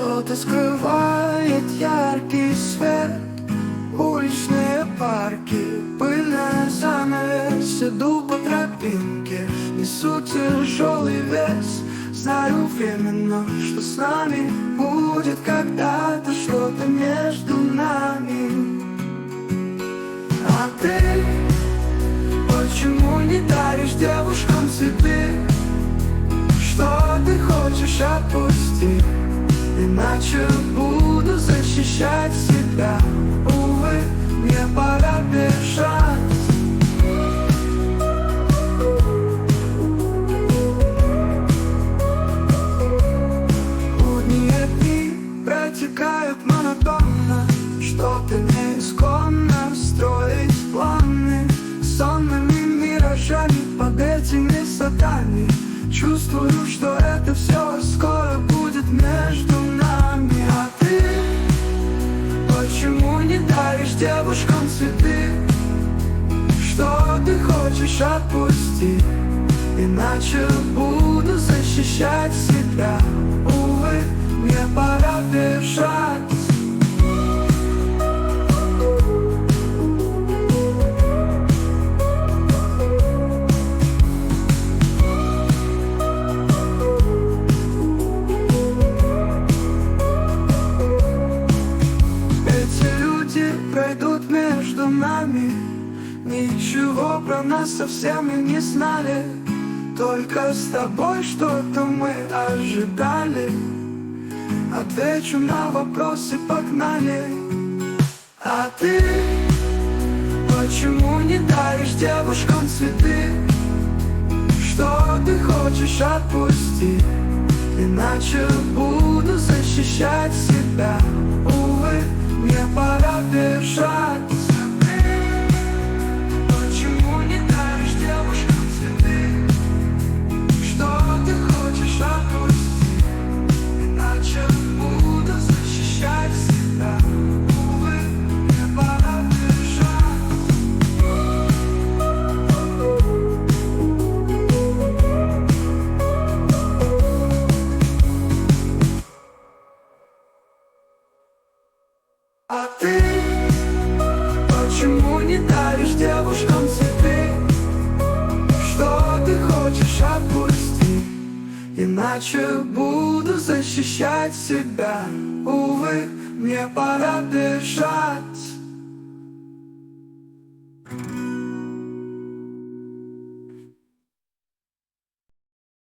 Что-то скрывает яркий свет, уличные парки, пыльная занавес. Иду по тропинке, несу тяжелый вес. Знаю временно, что с нами будет когда-то что-то между нами. А ты почему не даришь девушкам цветы? Что ты хочешь, отпусти, иначе буду защищать себя. Увы, мне пора бежать. Будние дни протекают монотонно, что-то неисконно строить планы сонными миражами под этими садами. Чувствую, что это все скоро будет между нами. А ты почему не даришь девушкам цветы? Что ты хочешь, отпусти, иначе буду защищать себя. Увы, мне пора бежать. Пройдут между нами, ничего про нас совсем и не знали. Только с тобой что-то мы ожидали. Отвечу на вопросы, погнали. А ты почему не даришь девушкам цветы? Что ты хочешь, отпусти, иначе буду защищать себя. Увы, мне пора бежать. Почему не даришь девушкам цветы? Что ты хочешь, отпусти, иначе буду защищать себя. Увы, мне пора бежать. А ты почему не даришь девушкам цветы? Что ты хочешь, отпусти, иначе буду защищать себя. Увы, мне пора бежать.